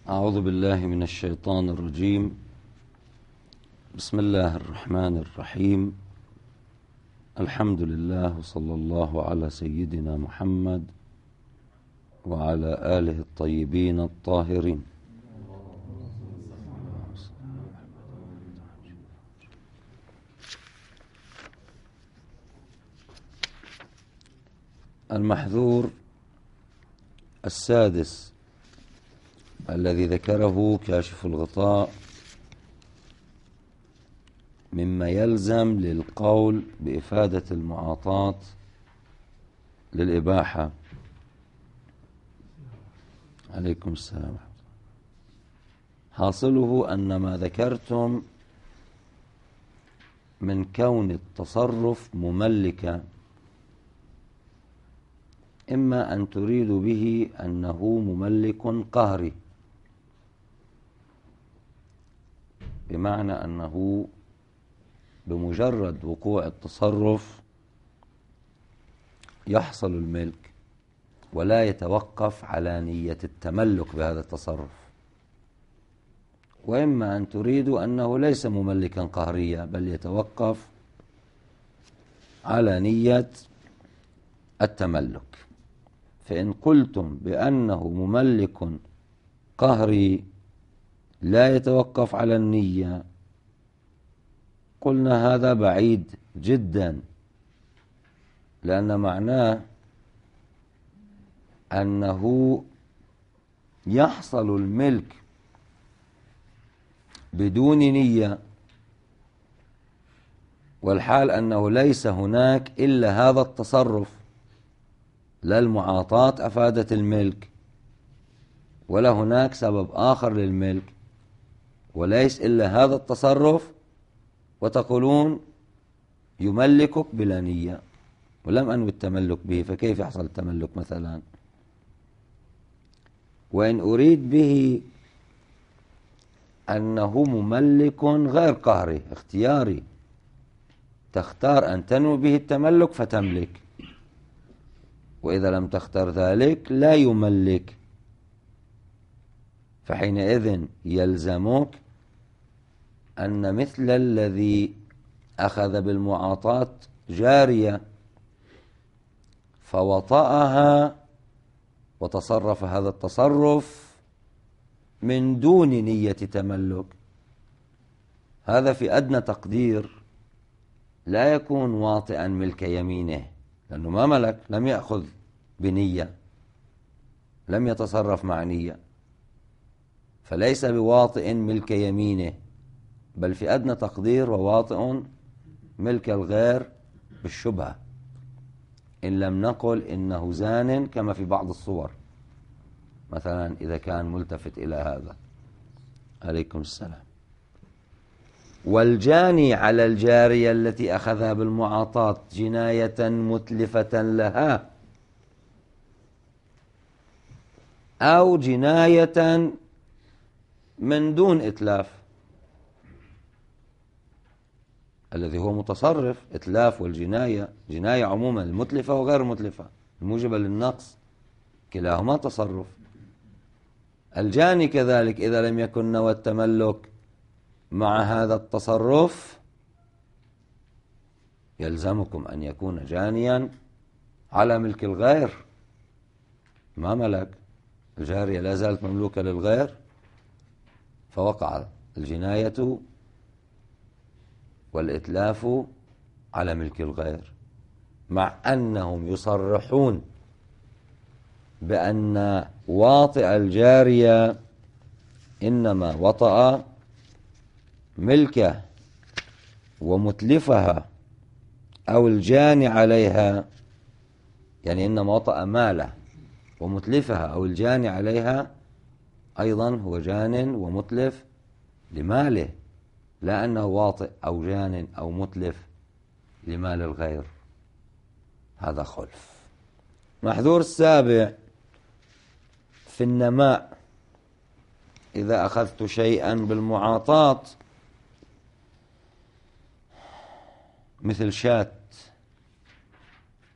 أعوذ بالله من الشيطان الرجيم. بسم الله الرحمن الرحيم. الحمد لله وصلى الله على سيدنا محمد وعلى آله الطيبين الطاهرين. المحذور السادس الذي ذكره كاشف الغطاء مما يلزم للقول بإفادة المعاطاة للإباحة. عليكم السلام. حاصله أن ما ذكرتم من كون التصرف مملكا إما أن تريد به أنه مملك قهري، بمعنى أنه بمجرد وقوع التصرف يحصل الملك ولا يتوقف على نية التملك بهذا التصرف، وإما أن تريد أنه ليس مملكا قهريا بل يتوقف على نية التملك. فإن قلتم بأنه مملك قهري لا يتوقف على النية قلنا هذا بعيد جدا، لأن معناه أنه يحصل الملك بدون نية، والحال أنه ليس هناك إلا هذا التصرف، لا المعاطاة أفادت الملك ولا هناك سبب آخر للملك وليس إلا هذا التصرف، وتقولون يملكك بلا نية ولم أنوي التملك به، فكيف يحصل التملك مثلا؟ وإن أريد به أنه مملك غير قهري اختياري، تختار أن تنوي به التملك فتملك، وإذا لم تختار ذلك لا يملك، فحينئذ يلزمك أن مثل الذي أخذ بالمعاطاة جارية فوطأها وتصرف هذا التصرف من دون نية تملك، هذا في أدنى تقدير لا يكون واطئا ملك يمينه، لأنه ما ملك، لم يأخذ بنية، لم يتصرف مع نية، فليس بواطئ ملك يمينه، بل في أدنى تقدير وواطئ ملك الغير بالشبهة، إن لم نقل إنه زان كما في بعض الصور، مثلا إذا كان ملتفت إلى هذا. عليكم السلام. والجاني على الجارية التي أخذها بالمعاطاة جناية متلفة لها أو جناية من دون إتلاف، الذي هو متصرف، إتلاف والجناية، جناية عموما المتلفة وغير المتلفة الموجبة للنقص كلاهما تصرف. الجاني كذلك إذا لم يكن نوى التملك مع هذا التصرف يلزمكم أن يكون جانيا على ملك الغير، ما ملك، الجارية لا زالت مملوكة للغير، فوقع الجناية والإتلاف على ملك الغير، مع أنهم يصرحون بأن واطئ الجارية إنما وطأ ملكه ومتلفها أو الجاني عليها، يعني إنما وطأ ماله ومتلفها أو الجاني عليها أيضا هو جان ومتلف لماله، لا أنه واطئ أو جان أو متلف لمال الغير، هذا خلف. محذور السابع في النماء، إذا أخذت شيئا بالمعاطاة مثل شاة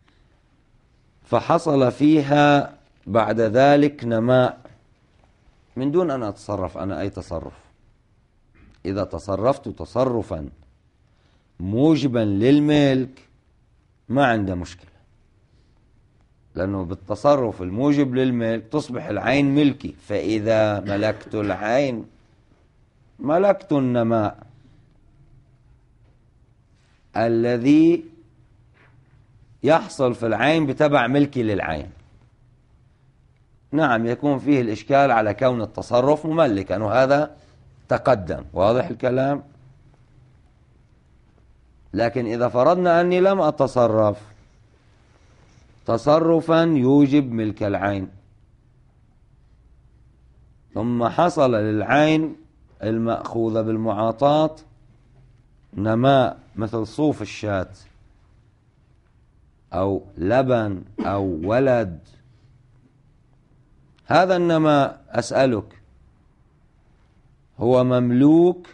فحصل فيها بعد ذلك نماء من دون أن أتصرف أنا أي تصرف. إذا تصرفت تصرفا موجبا للملك ما عنده مشكلة، لأنه بالتصرف الموجب للملك تصبح العين ملكي، فإذا ملكت العين ملكت النماء الذي يحصل في العين بتبع ملكي للعين. نعم يكون فيه الإشكال على كون التصرف مملكا، وهذا تقدم، واضح الكلام. لكن إذا فرضنا أني لم أتصرف تصرفا يوجب ملك العين، ثم حصل للعين المأخوذة بالمعاطاة نماء مثل صوف الشاة أو لبن أو ولد، هذا النماء أسألك هو مملوك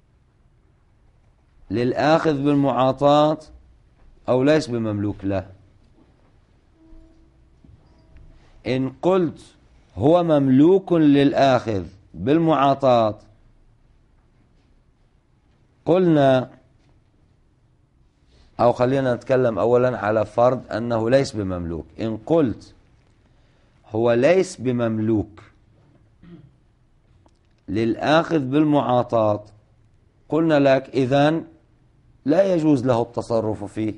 للآخذ بالمعاطاة أو ليس بمملوك له؟ إن قلت هو مملوك للآخذ بالمعاطاة قلنا، أو خلينا نتكلم أولا على فرض أنه ليس بمملوك. إن قلت هو ليس بمملوك للآخذ بالمعاطاة قلنا لك إذن لا يجوز له التصرف فيه،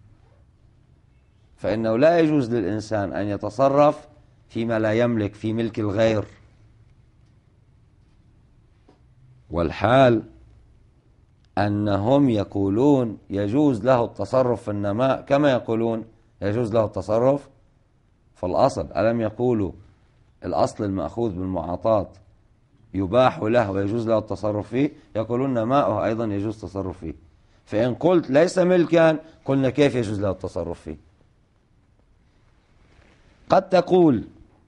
فإنه لا يجوز للإنسان أن يتصرف فيما لا يملك في ملك الغير. والحال أنهم يقولون يجوز له التصرف في النماء كما يقولون يجوز له التصرف في الأصل. ألم يقولوا الأصل المأخوذ بالمعاطاة يباح له ويجوز له التصرف فيه؟ يقولون نماؤه أيضا يجوز التصرف فيه. فإن قلت ليس ملكا قلنا كيف يجوز له التصرف فيه؟ قد تقول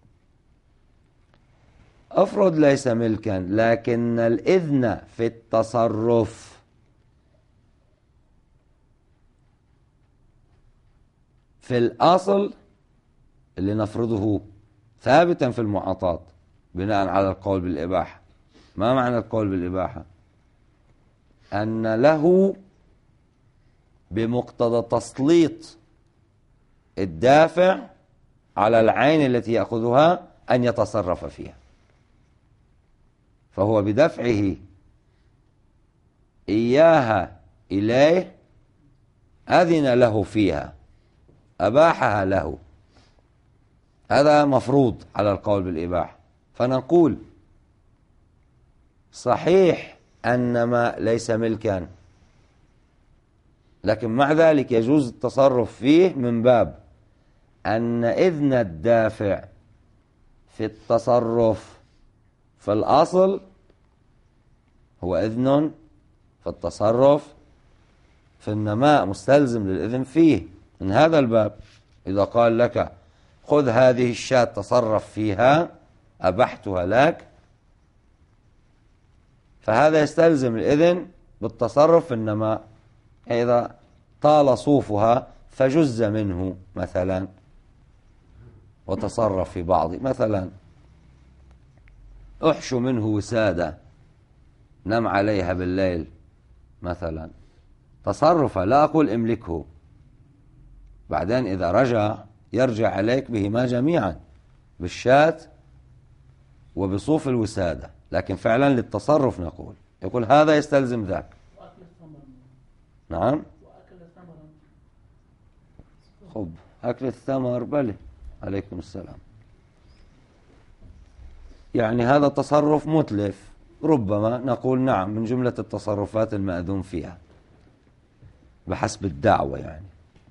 افرض ليس ملكا لكن الإذن في التصرف في الأصل اللي نفرضه ثابتا في المعاطاة بناء على القول بالإباحة. ما معنى القول بالإباحة؟ أن له بمقتضى تسليط الدافع على العين التي يأخذها أن يتصرف فيها، فهو بدفعه إياها إليه أذن له فيها، أباحها له. هذا مفروض على القول بالإباحة. فنقول صحيح أن ما ليس ملكا، لكن مع ذلك يجوز التصرف فيه من باب أن إذن الدافع في التصرف في الأصل هو إذن في التصرف في النماء مستلزم للإذن فيه. من هذا الباب إذا قال لك خذ هذه الشاة تصرف فيها أبحتها لك، فهذا يستلزم الإذن بالتصرف في النماء. إذا طال صوفها فجز منه مثلا وتصرف في بعض، مثلا احشو منه وسادة نم عليها بالليل مثلا، تصرف لا أقول املكه، بعدين إذا رجع يرجع عليك بهما جميعا، بالشاة وبصوف الوسادة، لكن فعلا للتصرف نقول يقول هذا يستلزم ذاك. نعم خب أكل الثمر بلى عليكم السلام، يعني هذا تصرف متلف، ربما نقول نعم من جملة التصرفات المأذون فيها بحسب الدعوة يعني.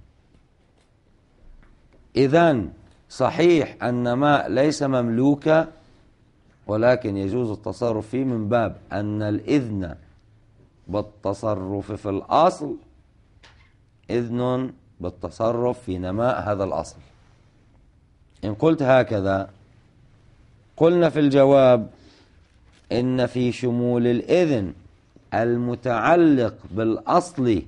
إذن صحيح أن ما ليس مملوكا ولكن يجوز التصرف فيه من باب أن الإذن بالتصرف في الأصل إذن بالتصرف في نماء هذا الأصل. إن قلت هكذا قلنا في الجواب إن في شمول الإذن المتعلق بالأصل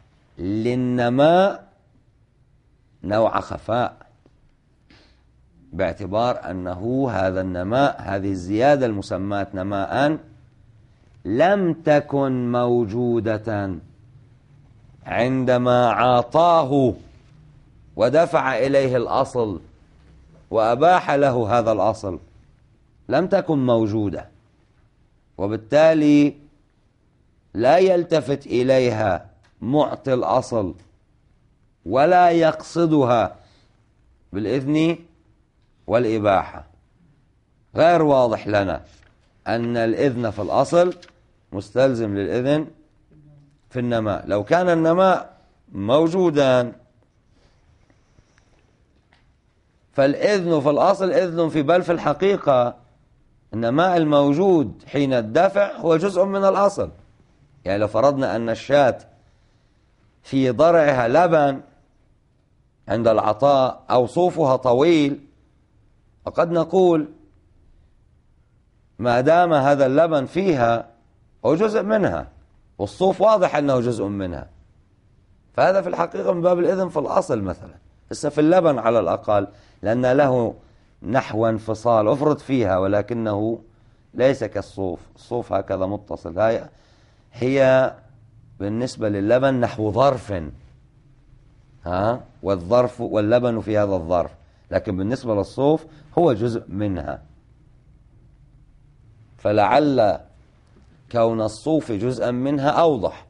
للنماء نوع خفاء، باعتبار أنه هذا النماء، هذه الزيادة المسماة نماء، لم تكن موجودة عندما عاطاه ودفع إليه الأصل وأباح له هذا الأصل، لم تكن موجودة، وبالتالي لا يلتفت إليها معطي الأصل ولا يقصدها بالإذن والإباحة. غير واضح لنا أن الإذن في الأصل مستلزم للإذن في النماء. لو كان النماء موجودا فالإذن في الأصل إذن في، بل في الحقيقة النماء الموجود حين الدفع هو جزء من الأصل. يعني لو فرضنا أن الشاة في ضرعها لبن عند العطاء أو صوفها طويل، وقد نقول ما دام هذا اللبن فيها هو جزء منها، والصوف واضح أنه جزء منها، فهذا في الحقيقة من باب الإذن في الأصل مثلا. بس في اللبن على الأقل لأن له نحو انفصال أفرد فيها، ولكنه ليس كالصوف. الصوف هكذا متصل، هي بالنسبة للبن نحو ظرف، والظرف واللبن في هذا الظرف، لكن بالنسبة للصوف هو جزء منها. فلعل كون الصوف جزءا منها أوضح،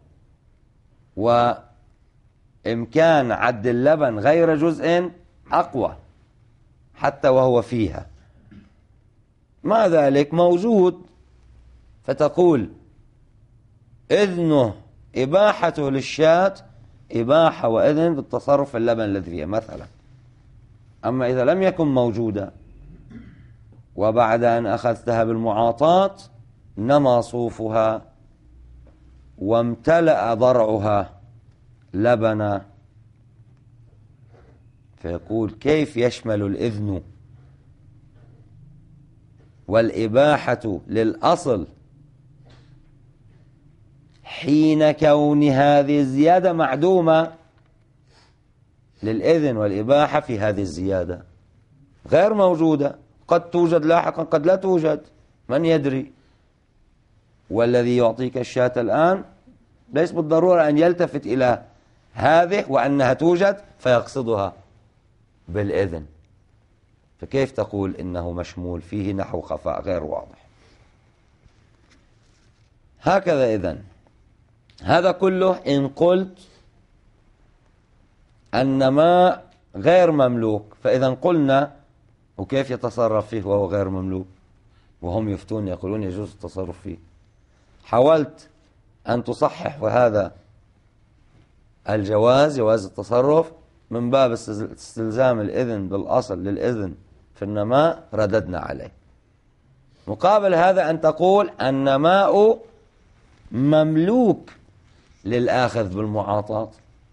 وإمكان عد اللبن غير جزء أقوى حتى وهو فيها. مع ذلك موجود، فتقول إذنه إباحته للشاة إباحة وإذن بالتصرف في اللبن الذي فيها مثلا. أما إذا لم يكن موجودا وبعد أن أخذتها بالمعاطاة نما صوفها وامتلأ ضرعها لبنا، فيقول كيف يشمل الإذن والإباحة للأصل حين كون هذه الزيادة معدومة للإذن والإباحة في هذه الزيادة غير موجودة، قد توجد لاحقا قد لا توجد، من يدري. والذي يعطيك الشاة الآن ليس بالضرورة أن يلتفت إلى هذه وأنها توجد فيقصدها بالإذن، فكيف تقول إنه مشمول فيه نحو خفاء غير واضح؟ هكذا إذن هذا كله إن قلت النماء غير مملوك. فإذا قلنا وكيف يتصرف فيه وهو غير مملوك؟ وهم يفتون يقولون يجوز التصرف فيه. حاولت أن تصحح وهذا الجواز، جواز التصرف من باب استلزام الإذن بالأصل للإذن في النماء، رددنا عليه. مقابل هذا أن تقول النماء مملوك للآخذ بالمعاطاة،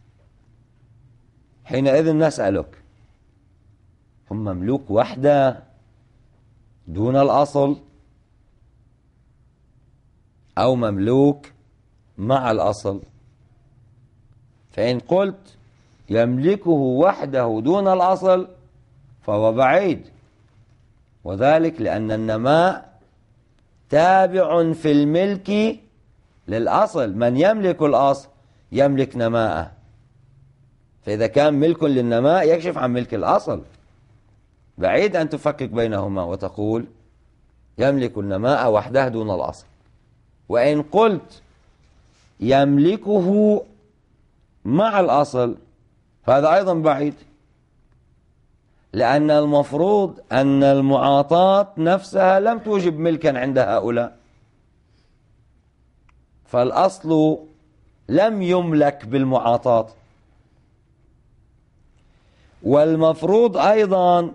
حينئذ نسألك هم مملوك وحده دون الأصل أو مملوك مع الأصل؟ فإن قلت يملكه وحده دون الأصل فهو بعيد، وذلك لأن النماء تابع في الملك للأصل. من يملك الأصل يملك نماءه، فإذا كان ملك للنماء يكشف عن ملك الأصل. بعيد أن تفكك بينهما وتقول يملك النماء وحده دون الأصل. وإن قلت يملكه مع الأصل فهذا أيضا بعيد، لأن المفروض أن المعاطاة نفسها لم توجب ملكا عند هؤلاء، فالأصل لم يملك بالمعاطاة. والمفروض أيضا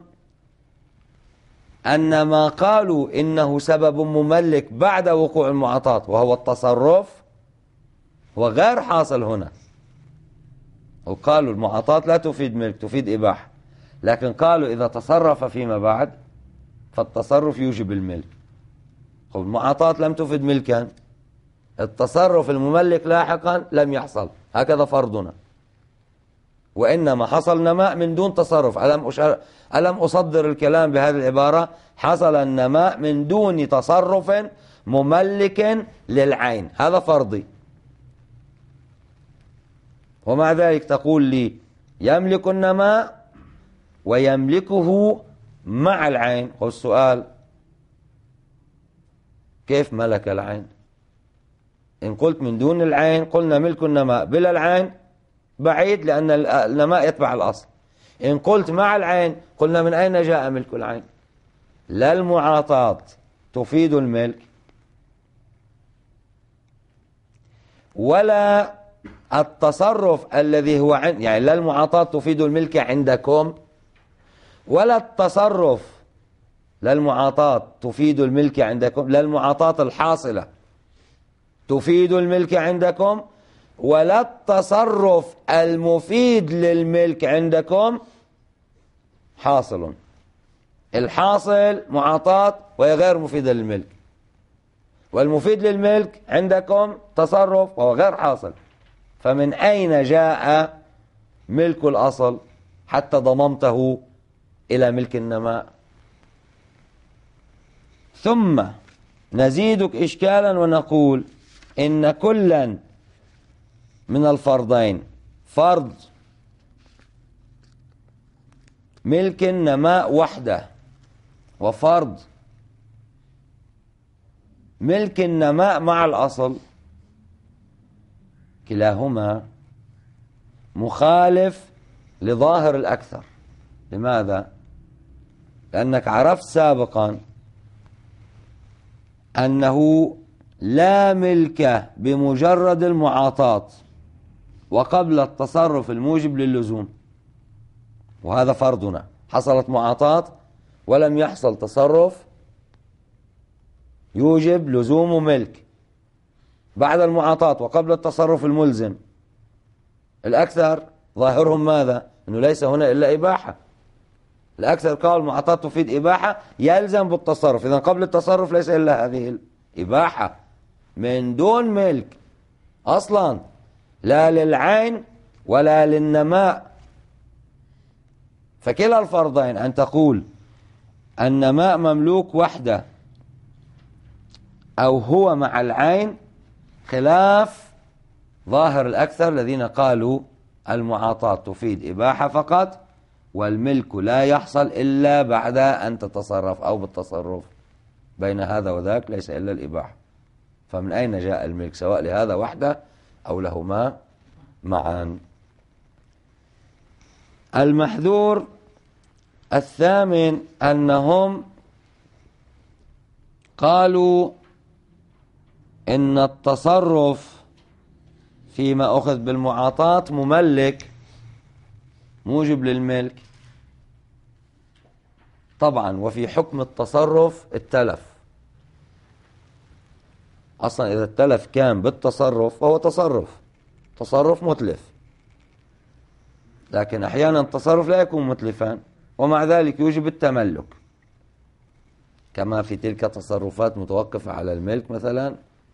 أن ما قالوا إنه سبب مملك بعد وقوع المعاطاة وهو التصرف هو غير حاصل هنا. وقالوا المعاطاة لا تفيد ملك، تفيد إباحة، لكن قالوا إذا تصرف فيما بعد فالتصرف يوجب الملك. المعاطاة لم تفيد ملكا، التصرف المملك لاحقا لم يحصل، هكذا فرضنا. وإنما حصل نماء من دون تصرف. ألم أصدر الكلام بهذه العبارة؟ حصل النماء من دون تصرف مملك للعين، هذا فرضي. ومع ذلك تقول لي يملك النماء ويملكه مع العين. والسؤال كيف ملك العين؟ إن قلت من دون العين قلنا ملك النماء، بلا العين بعيد لأن النماء يتبع الأصل. إن قلت مع العين قلنا من أين جاء ملك العين؟ لا المعاطاة تفيد الملك ولا التصرف الذي هو يعني لا المعاطاة تفيد الملك عندكم ولا التصرف، لا المعاطاة تفيد الملك عندكم، لا المعاطاة الحاصلة تفيد الملك عندكم، ولا التصرف المفيد للملك عندكم حاصل. الحاصل معاطاة وهي غير مفيدة للملك، والمفيد للملك عندكم تصرف وهو غير حاصل. فمن أين جاء ملك الأصل حتى ضممته إلى ملك النماء؟ ثم نزيدك إشكالا ونقول إن كلا من الفرضين، فرض ملك النماء وحده وفرض ملك النماء مع الأصل، كلاهما مخالف لظاهر الأكثر. لماذا؟ لأنك عرفت سابقا أنه لا ملك بمجرد المعاطاة وقبل التصرف الموجب للزوم، وهذا فرضنا. حصلت معاطاة ولم يحصل تصرف يوجب لزوم ملك. بعد المعاطاة وقبل التصرف الملزم الأكثر ظاهرهم ماذا؟ أنه ليس هنا إلا إباحة. الأكثر قال المعاطاة تفيد إباحة يلزم بالتصرف، إذن قبل التصرف ليس إلا هذه الإباحة من دون ملك أصلا، لا للعين ولا للنماء. فكلا الفرضين، أن تقول النماء مملوك وحده أو هو مع العين، خلاف ظاهر الأكثر الذين قالوا المعاطاة تفيد إباحة فقط والملك لا يحصل إلا بعد أن تتصرف أو بالتصرف. بين هذا وذاك ليس إلا الإباحة. فمن أين جاء الملك سواء لهذا وحده أو لهما معا؟ المحذور الثامن أنهم قالوا إن التصرف فيما أخذ بالمعاطاة مملك موجب للملك طبعا، وفي حكم التصرف التلف. أصلا إذا التلف كان بالتصرف فهو تصرف متلف، لكن أحيانا التصرف لا يكون متلفا ومع ذلك يوجب التملك، كما في تلك تصرفات متوقفة على الملك مثلا.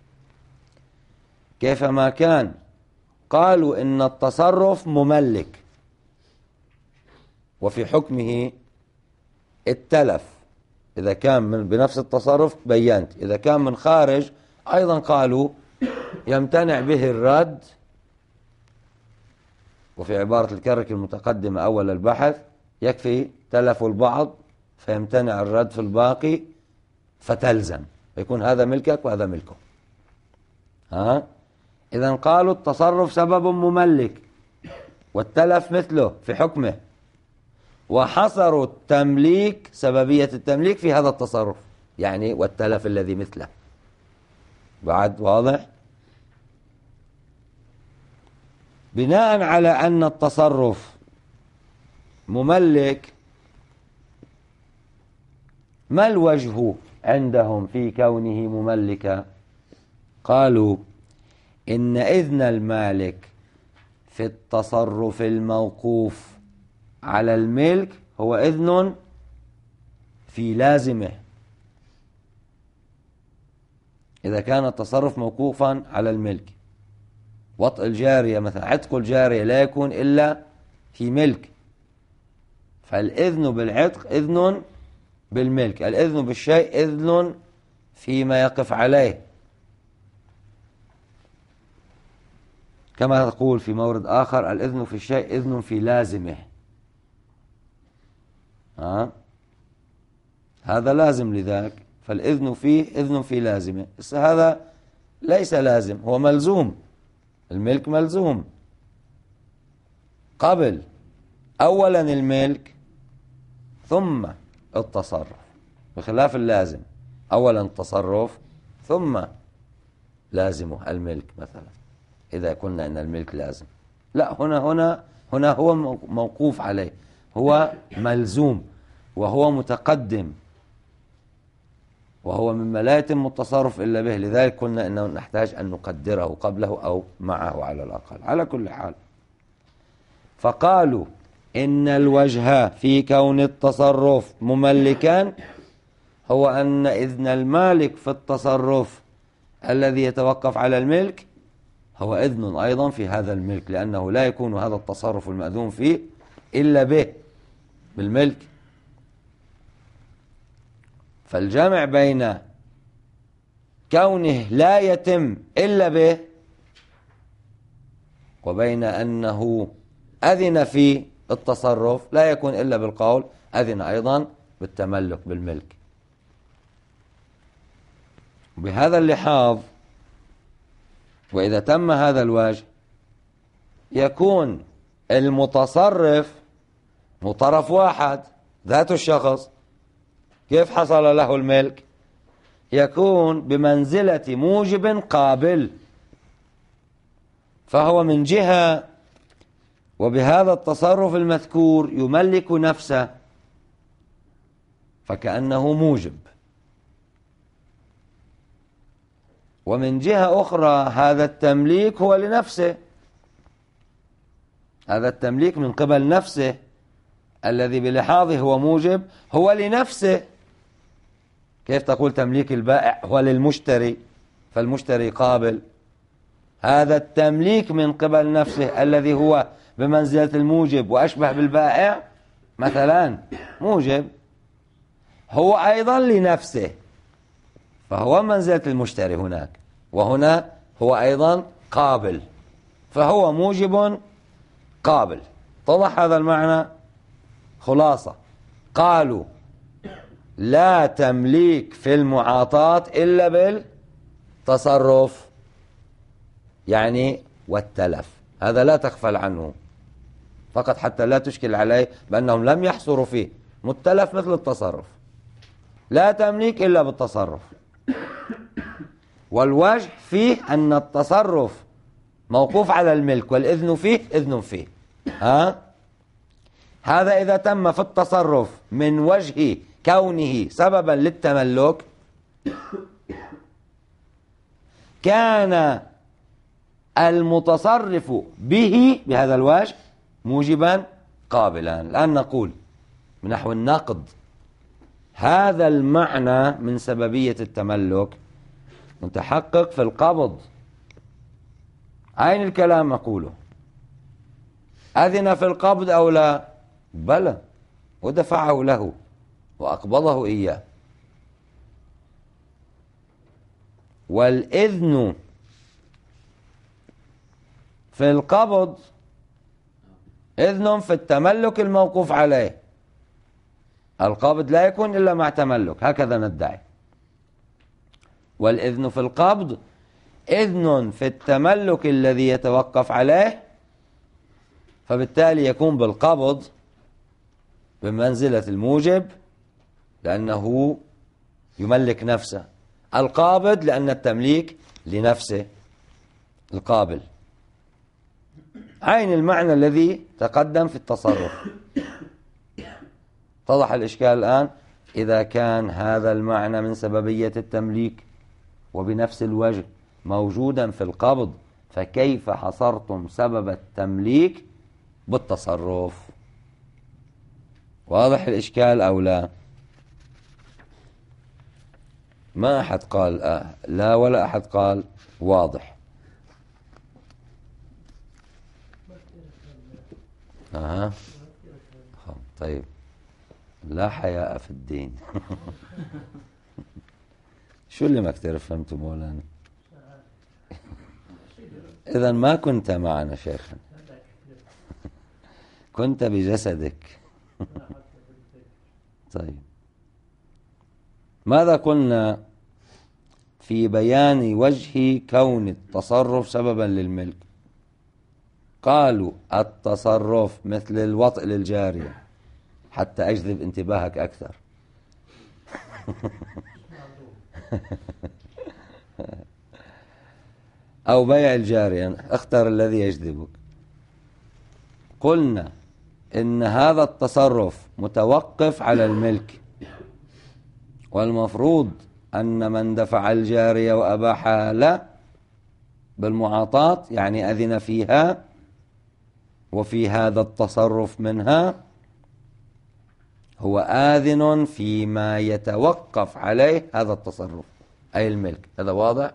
كيفما كان قالوا إن التصرف مملك وفي حكمه التلف. إذا كان من بنفس التصرف بينت، إذا كان من خارج أيضا قالوا يمتنع به الرد. وفي عبارة الكرك المتقدمة أول البحث يكفي تلف البعض فيمتنع الرد في الباقي فتلزم، فيكون هذا ملكك وهذا ملكه. إذن قالوا التصرف سبب مملك والتلف مثله في حكمه، وحصروا التمليك سببية التمليك في هذا التصرف، يعني والتلف الذي مثله. بعد واضح؟ بناء على أن التصرف مملك، ما الوجه عندهم في كونه مملكا؟ قالوا إن إذن المالك في التصرف الموقوف على الملك هو إذن في لازمه. إذا كان التصرف موقوفا على الملك، وطء الجارية مثلا، عتق الجارية لا يكون إلا في ملك، فالإذن بالعتق إذن بالملك، الإذن بالشيء إذن فيما يقف عليه، كما تقول في مورد آخر الإذن في الشيء إذن في لازمه. هذا لازم لذلك، فالإذن فيه إذن في لازمه. بس هذا ليس لازم، هو ملزوم، الملك ملزوم قبل أولا الملك ثم التصرف، بخلاف اللازم أولا التصرف ثم لازمه الملك مثلا، إذا قلنا إن الملك لازم. لا، هنا هو موقوف عليه، هو ملزوم وهو متقدم، وهو مما لا يتم التصرف إلا به، لذلك قلنا إنه نحتاج أن نقدره قبله أو معه على الأقل. على كل حال، فقالوا إن الوجه في كون التصرف مملكا هو أن إذن المالك في التصرف الذي يتوقف على الملك هو إذن أيضا في هذا الملك، لأنه لا يكون هذا التصرف المأذون فيه إلا به، بالملك. فالجمع بين كونه لا يتم إلا به وبين أنه أذن في التصرف لا يكون إلا بالقول، أذن أيضا بالتملك بالملك. بهذا اللحاظ، وإذا تم هذا الوجه يكون المتصرف هو طرف واحد ذات الشخص. كيف حصل له الملك؟ يكون بمنزلة موجب قابل، فهو من جهة وبهذا التصرف المذكور يملك نفسه فكأنه موجب، ومن جهة أخرى هذا التمليك هو لنفسه، هذا التمليك من قبل نفسه الذي بلحاظه هو موجب هو لنفسه. كيف تقول تمليك البائع هو للمشتري فالمشتري قابل؟ هذا التمليك من قبل نفسه الذي هو بمنزلة الموجب وأشبه بالبائع مثلا موجب، هو أيضا لنفسه، فهو منزلة المشتري هناك، وهنا هو أيضا قابل، فهو موجب قابل. اتضح هذا المعنى؟ خلاصة، قالوا لا تمليك في المعاطاة إلا بالتصرف، يعني والتلف، هذا لا تغفل عنه فقط حتى لا تشكل عليه بأنهم لم يحصروا فيه، متلف مثل التصرف، لا تمليك إلا بالتصرف. والوجه فيه أن التصرف موقوف على الملك والإذن فيه إذن فيه. هذا إذا تم في التصرف من وجه كونه سببا للتملك كان المتصرف به بهذا الوجه موجبا قابلا. الآن نقول من نحو النقد هذا المعنى من سببية التملك متحقق في القبض. أين الكلام نقوله؟ أذن في القبض أو لا؟ بلى، ودفعه له وأقبضه إياه. والإذن في القبض إذن في التملك الموقوف عليه، القبض لا يكون إلا مع تملك، هكذا ندعي. والإذن في القبض إذن في التملك الذي يتوقف عليه، فبالتالي يكون بالقبض بمنزلة الموجب لأنه يملك نفسه، القابض لأن التمليك لنفسه القابل. عين المعنى الذي تقدم في التصرف. اتضح الإشكال الآن؟ إذا كان هذا المعنى من سببية التمليك وبنفس الوجه موجودا في القبض، فكيف حصرتم سبب التمليك بالتصرف؟ واضح الإشكال أو لا؟ ما أحد قال لا ولا أحد قال واضح. أها. طيب، لا حياء في الدين. شو اللي ما كتير فهمته مولانا؟ إذا ما كنت معنا شيخا، كنت بجسدك. طيب، ماذا قلنا في بيان وجه كون التصرف سببا للملك؟ قالوا التصرف مثل الوطء للجارية، حتى أجذب انتباهك أكثر. أو بيع الجارية، اختر الذي يجذبك. قلنا إن هذا التصرف متوقف على الملك، والمفروض أن من دفع الجارية وأباحها له بالمعاطاة، يعني أذن فيها وفي هذا التصرف منها، هو آذن فيما يتوقف عليه هذا التصرف، أي الملك. هذا واضح؟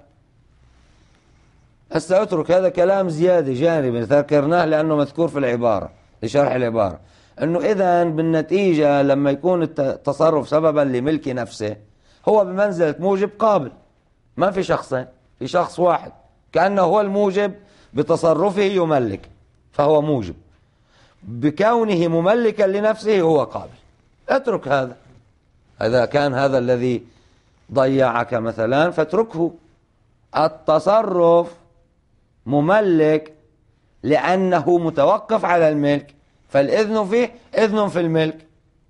هسه أترك هذا كلام زيادة جانبي ذكرناه لأنه مذكور في العبارة لشرح العبارة، أنه إذن بالنتيجة لما يكون التصرف سببا لملك نفسه هو بمنزلة موجب قابل، ما في شخصين، في شخص واحد كأنه هو الموجب بتصرفه يملك، فهو موجب بكونه مملكا لنفسه هو قابل. اترك هذا، إذا كان هذا الذي ضيعك مثلا فاتركه. التصرف مملك لأنه متوقف على الملك، فالإذن فيه إذن في الملك.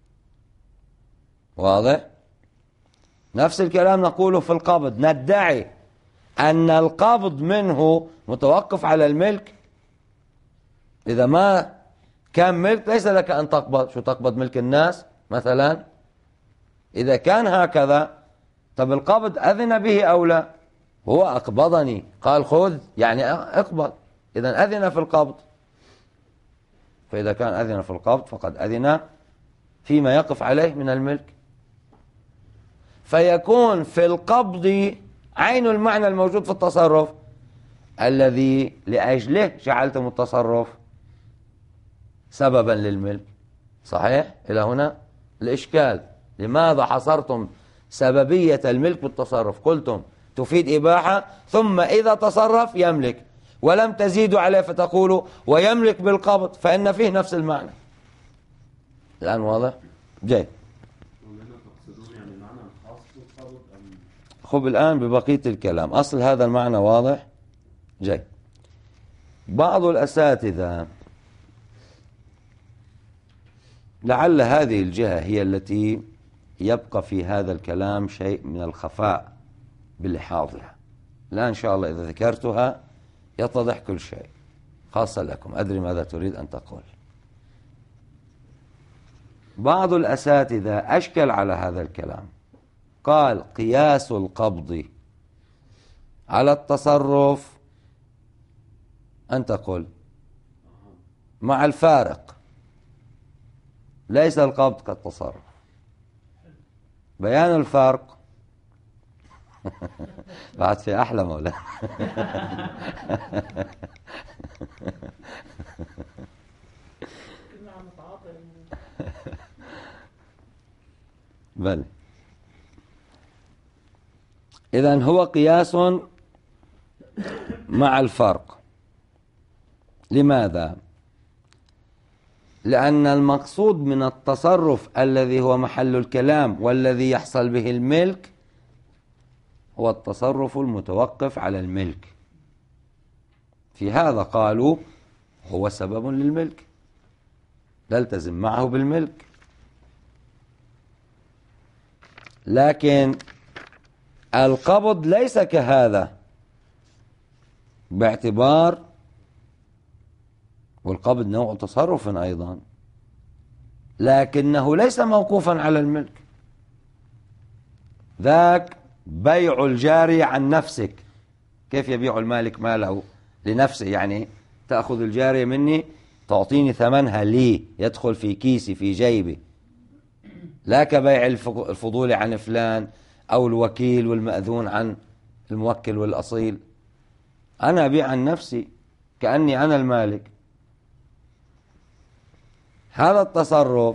واضح؟ نفس الكلام نقوله في القبض، ندعي أن القبض منه متوقف على الملك. إذا ما كان ملك ليس لك أن تقبض. شو تقبض؟ ملك الناس مثلا. إذا كان هكذا، طب القبض أذن به أو لا؟ هو أقبضني، قال خذ يعني اقبض، إذا أذن في القبض. فإذا كان أذن في القبض فقد أذن فيما يقف عليه من الملك، فيكون في القبض عين المعنى الموجود في التصرف الذي لأجله جعلتم التصرف سببا للملك. صحيح؟ إلى هنا الإشكال. لماذا حصرتم سببية الملك بالتصرف؟ قلتم تفيد إباحة، ثم إذا تصرف يملك، ولم تزيدوا عليه فتقولوا ويملك بالقبض، فإن فيه نفس المعنى. الآن واضح؟ جيد. خب الآن ببقية الكلام، أصل هذا المعنى واضح؟ جيد. بعض الأساتذة لعل هذه الجهة هي التي يبقى في هذا الكلام شيء من الخفاء بلحاظها. لا إن شاء الله إذا ذكرتها يتضح كل شيء، خاصة لكم. أدري ماذا تريد أن تقول. بعض الأساتذة أشكل على هذا الكلام، قال قياس القبض على التصرف أن تقول مع الفارق، ليس القبض كالتصرف. بيان الفرق بعد في أحلى مولانا. بل إذن هو قياس مع الفرق. لماذا؟ لأن المقصود من التصرف الذي هو محل الكلام والذي يحصل به الملك هو التصرف المتوقف على الملك. في هذا قالوا هو سبب للملك، نلتزم معه بالملك. لكن القبض ليس كهذا، باعتبار والقبض نوع تصرف أيضا، لكنه ليس موقوفا على الملك. ذاك بيع الجاري عن نفسك. كيف يبيع المالك ماله لنفسه؟ يعني تأخذ الجارية مني تعطيني ثمنها لي، يدخل في كيسي في جيبي، لا كبيع الفضول عن فلان أو الوكيل والمأذون عن الموكل والأصيل. أنا أبيع عن نفسي كأني أنا المالك. هذا التصرف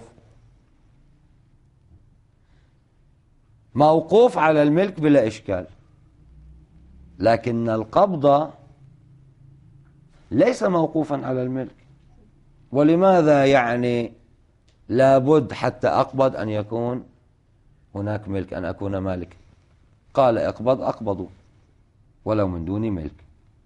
موقوف على الملك بلا إشكال، لكن القبض ليس موقوفا على الملك. ولماذا يعني لابد حتى أقبض أن يكون هناك ملك، أن أكون مالك؟ قال اقبض أقبض ولو من دون ملك.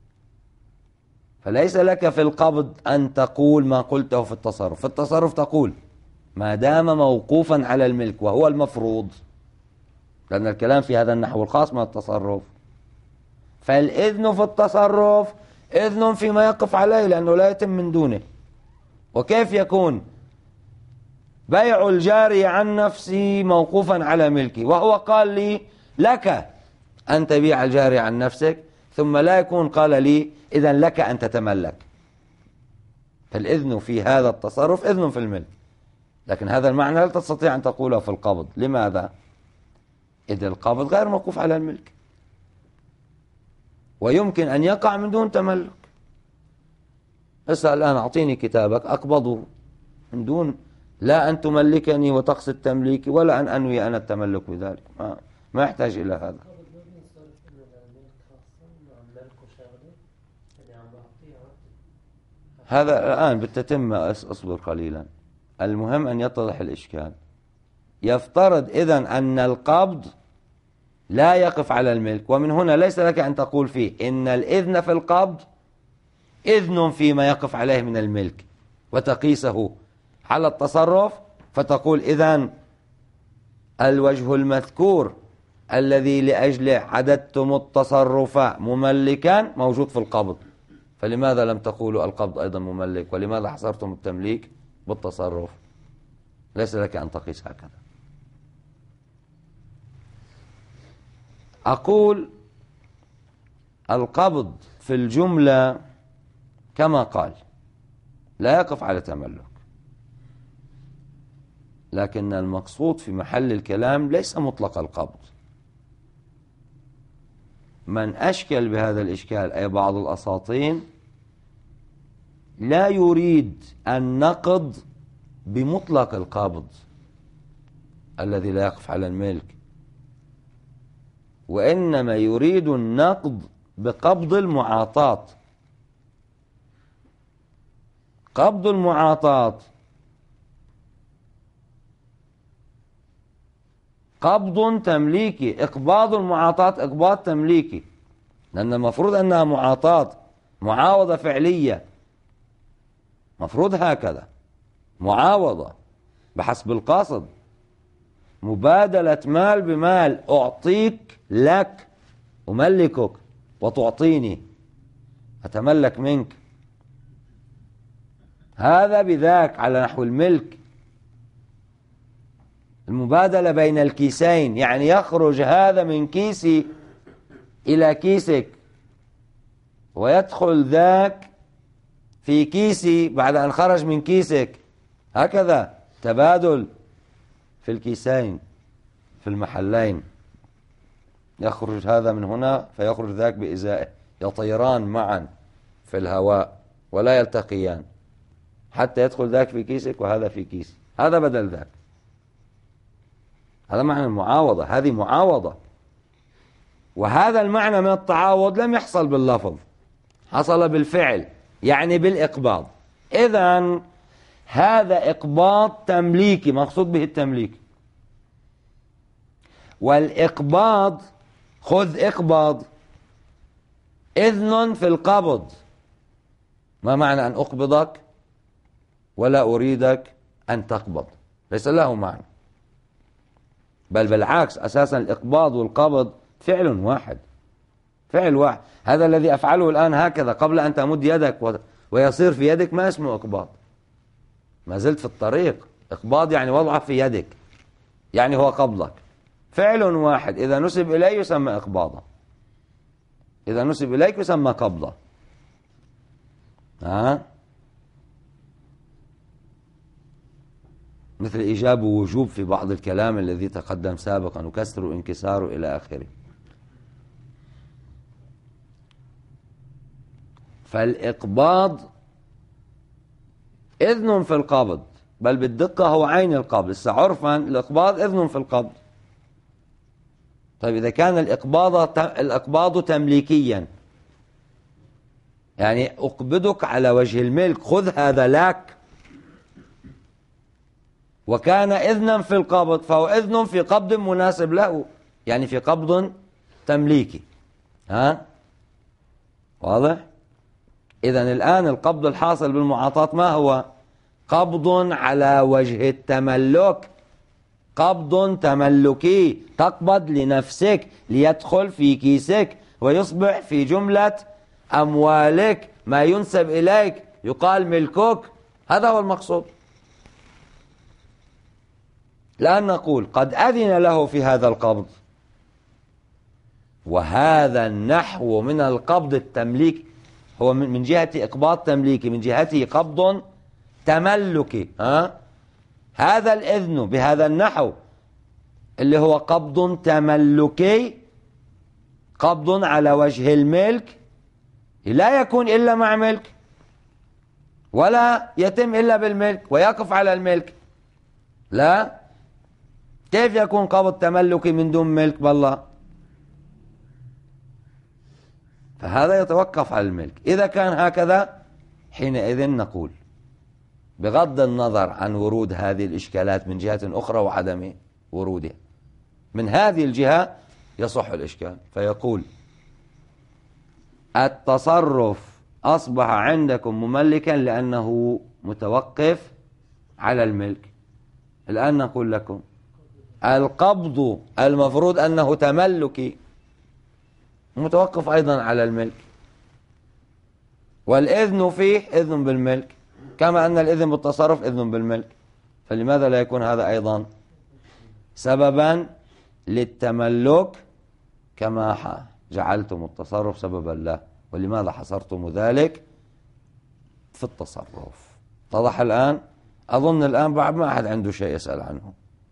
فليس لك في القبض أن تقول ما قلته في التصرف. في التصرف تقول ما دام موقوفا على الملك وهو المفروض، لأن الكلام في هذا النحو الخاص من التصرف. فالإذن في التصرف إذن فيما يقف عليه، لأنه لا يتم من دونه. وكيف يكون بيع الجاري عن نفسي موقوفا على ملكي وهو قال لي لك أن تبيع الجاري عن نفسك، ثم لا يكون قال لي إذن لك أن تتملك؟ فالإذن في هذا التصرف إذن في الملك، لكن هذا المعنى لا تستطيع أن تقوله في القبض. لماذا؟ إذ القبض غير موقوف على الملك ويمكن أن يقع من دون تملك. اسأل الآن أعطيني كتابك أقبضه من دون لا أن تملكني وتقصد تمليكي ولا أن أنوي أنا التملك بذلك. ما يحتاج إلى هذا. هذا الآن بالتتمة. أصبر قليلا. المهم أن يتضح الإشكال. يفترض إذن أن القبض لا يقف على الملك، ومن هنا ليس لك أن تقول فيه إن الإذن في القبض إذن فيما يقف عليه من الملك وتقيسه على التصرف، فتقول إذن الوجه المذكور الذي لأجله عددتم التصرف مملكا موجود في القبض، فلماذا لم تقولوا القبض أيضا مملك؟ ولماذا حصرتم التمليك بالتصرف؟ ليس لك أن تقيس هكذا. أقول القبض في الجملة كما قال لا يقف على تملك، لكن المقصود في محل الكلام ليس مطلق القبض. من أشكل بهذا الإشكال أي بعض الأساطين لا يريد النقض بمطلق القبض الذي لا يقف على الملك، وإنما يريد النقض بقبض المعاطاة. قبض المعاطاة قبض تمليكي، إقباض المعاطاة إقباض تمليكي، لأن المفروض أنها معاطاة معاوضة فعلية، مفروض هكذا معاوضة بحسب القصد، مبادلة مال بمال، أعطيك لك أملكك وتعطيني أتملك منك، هذا بذاك على نحو الملك. المبادلة بين الكيسين يعني يخرج هذا من كيسي إلى كيسك ويدخل ذاك في كيسي بعد أن خرج من كيسك، هكذا تبادل في الكيسين في المحلين، يخرج هذا من هنا فيخرج ذاك بإزائه، يطيران معا في الهواء ولا يلتقيان حتى يدخل ذاك في كيسك وهذا في كيس، هذا بدل ذاك. هذا معنى المعاوضة، هذه معاوضة. وهذا المعنى من التعاوض لم يحصل باللفظ، حصل بالفعل يعني بالإقباض. إذن هذا إقباض تمليكي، مقصود به التمليك. والإقباض خذ إقباض إذن في القبض. ما معنى أن أقبضك ولا أريدك أن تقبض؟ ليس له معنى، بل بالعكس، أساسا الإقباض والقبض فعل واحد، فعل واحد. هذا الذي أفعله الآن هكذا قبل أن تمد يدك ويصير في يدك ما اسمه إقباض، ما زلت في الطريق. إقباض يعني وضعه في يدك، يعني هو قبضك، فعل واحد. إذا نسب إليه يسمى إقباضا، إذا نسب إليك يسمى قبضة. مثل إيجاب ووجوب في بعض الكلام الذي تقدم سابقا، وكسر وانكسار إلى آخره. فالإقباض إذن في القبض بل بالدقة هو عين القبض. عرفا الإقباض إذن في القبض. طيب إذا كان الإقباض تمليكيا، يعني أقبضك على وجه الملك، خذ هذا لك، وكان إذنا في القبض، فهو إذن في قبض مناسب له، يعني في قبض تمليكي. واضح؟ إذن الآن القبض الحاصل بالمعاطاة ما هو؟ قبض على وجه التملك، قبض تملكي، تقبض لنفسك ليدخل في كيسك ويصبح في جملة أموالك، ما ينسب إليك يقال ملكك. هذا هو المقصود. الآن نقول قد أذن له في هذا القبض، وهذا النحو من القبض التمليك هو من جهة إقباض تمليكي، من جهته قبض تملكي. هذا الإذن بهذا النحو اللي هو قبض تملكي، قبض على وجه الملك، لا يكون إلا مع ملك، ولا يتم إلا بالملك ويقف على الملك. لا، كيف يكون قبض تملكي من دون ملك بالله؟ فهذا يتوقف على الملك. إذا كان هكذا حينئذ نقول بغض النظر عن ورود هذه الإشكالات من جهة أخرى وعدم ورودها، من هذه الجهة يصح الإشكال. فيقول التصرف أصبح عندكم مملكا لأنه متوقف على الملك. الآن نقول لكم القبض المفروض أنه تملكي، متوقف أيضا على الملك، والإذن فيه إذن بالملك، كما أن الإذن بالتصرف إذن بالملك. فلماذا لا يكون هذا أيضا سببا للتملك كما جعلتم التصرف سببا له؟ ولماذا حصرتم ذلك في التصرف؟ اتضح الآن؟ أظن الآن بعد ما أحد عنده شيء يسأل عنه.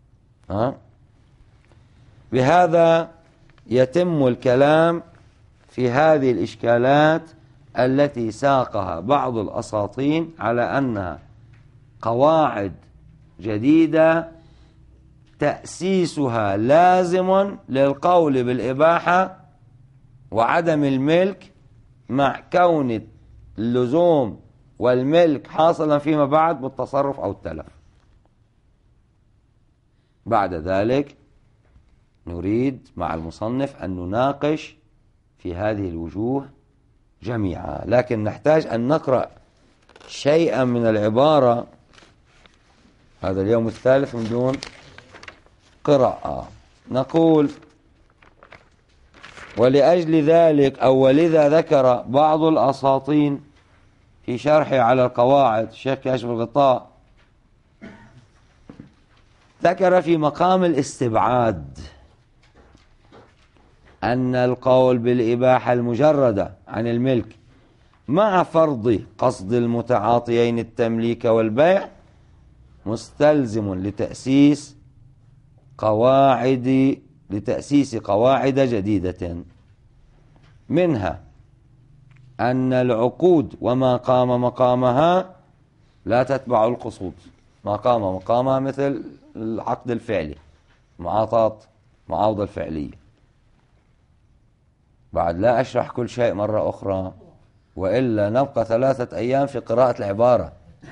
بهذا يتم الكلام في هذه الإشكالات التي ساقها بعض الأساطين على أنها قواعد جديدة تأسيسها لازم للقول بالإباحة وعدم الملك، مع كون اللزوم والملك حاصلا فيما بعد بالتصرف أو التلف. بعد ذلك نريد مع المصنف أن نناقش في هذه الوجوه جميعا، لكن نحتاج أن نقرأ شيئا من العبارة. هذا اليوم الثالث من دون قراءة. نقول ولأجل ذلك أو ولذا ذكر بعض الأساطين في شرحه على القواعد، الشيخ كاشف الغطاء ذكر في مقام الاستبعاد أن القول بالإباحة المجردة عن الملك مع فرض قصد المتعاطيين التمليك والبيع مستلزم لتأسيس قواعد جديدة، منها أن العقود وما قام مقامها لا تتبع القصود. ما قام مقامها مثل العقد الفعلي، معاوضة الفعلية. بعد لا أشرح كل شيء مرة أخرى، وإلا نبقى 3 أيام في قراءة العبارة.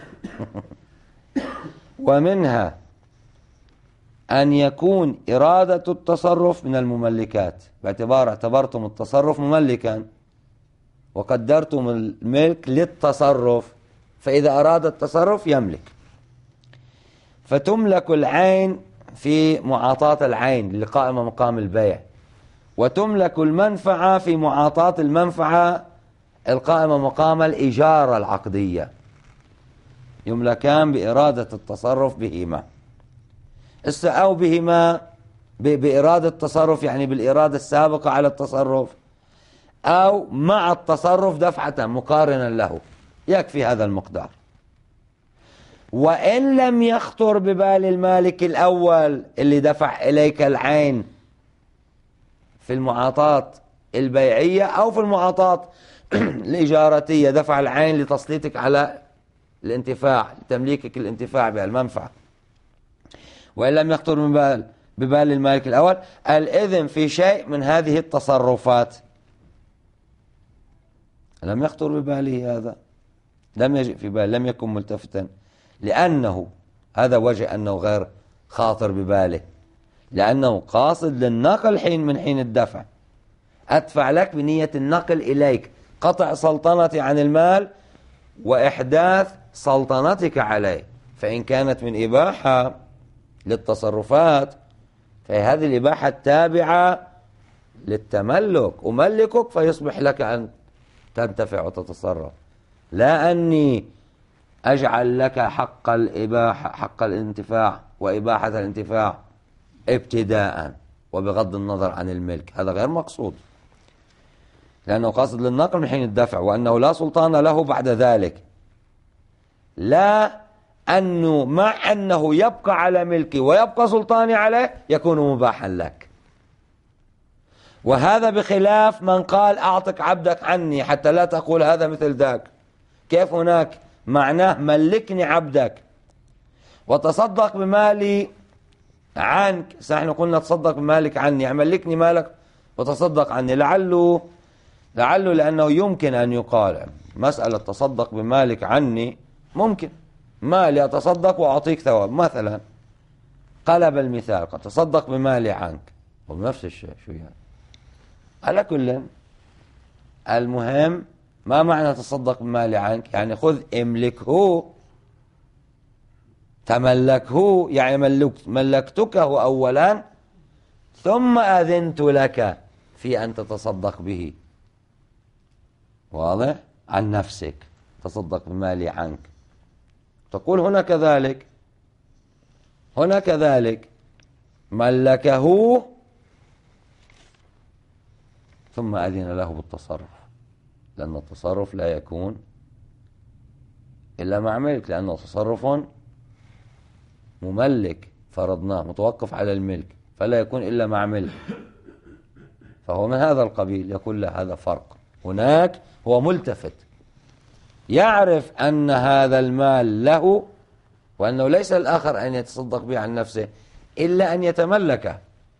ومنها أن يكون إرادة التصرف من المملكات، اعتبرتم التصرف مملكا وقدرتم الملك للتصرف، فإذا أراد التصرف يملك. فتملك العين في معاطاة العين اللي قائمة مقام البيع، وتملك المنفعة في معاطاة المنفعة القائمة مقام الإجارة العقدية، يملكان بإرادة التصرف بهما. أو بهما بإرادة التصرف، يعني بالإرادة السابقة على التصرف، أو مع التصرف دفعة مقارنا له، يكفي هذا المقدار. وإن لم يخطر ببال المالك الأول اللي دفع إليك العين في المعاطاة البيعية أو في المعاطاة الإجارتية، دفع العين لتسليطك على الانتفاع، تمليكك الانتفاع بها المنفعة. وإن لم يخطر ببال المالك الأول الإذن في شيء من هذه التصرفات، لم يخطر بباله هذا، لم يجئ في بال، لم يكن ملتفتا، لأنه هذا وجه أنه غير خاطر بباله، لأنه قاصد للنقل من حين الدفع. أدفع لك بنية النقل إليك، قطع سلطنتي عن المال وإحداث سلطنتك عليه. فإن كانت من إباحة للتصرفات فهذه الإباحة التابعة للتملك، أملكك فيصبح لك أن تنتفع وتتصرف، لا أني أجعل لك حق الإباحة، حق الانتفاع وإباحة الانتفاع ابتداء وبغض النظر عن الملك. هذا غير مقصود، لأنه قاصد للنقل من حين الدفع، وأنه لا سلطان له بعد ذلك، لا أنه مع أنه يبقى على ملكي ويبقى سلطاني عليه يكون مباحا لك. وهذا بخلاف من قال أعطك عبدك عني حتى لا تقول هذا مثل ذاك. كيف هناك معناه ملكني عبدك وتصدق بمالي عنك. نحن قلنا تصدق بمالك عني، يعني ملكني مالك وتصدق عني. لعله لأنه يمكن أن يقال مسألة تصدق بمالك عني، ممكن مالي أتصدق وأعطيك ثواب مثلا، قلب المثال قد تصدق بمالي عنك وبنفس الشيء. شو يعني؟ على كل المهم ما معنى تصدق بمالي عنك؟ يعني خذ املكه، تملكه، يعني ملكتكه أولا ثم أذنت لك في أن تتصدق به. واضح؟ عن نفسك تصدق بمالي عنك. تقول هنا كذلك ملكه ثم أذن له بالتصرف، لأن التصرف لا يكون إلا مع ملك، لأنه تصرف مملك فرضناه متوقف على الملك، فلا يكون إلا مع ملك. فهو من هذا القبيل. يقول له هذا فرق. هناك هو ملتفت، يعرف أن هذا المال له وأنه ليس الآخر أن يتصدق به عن نفسه إلا أن يتملكه.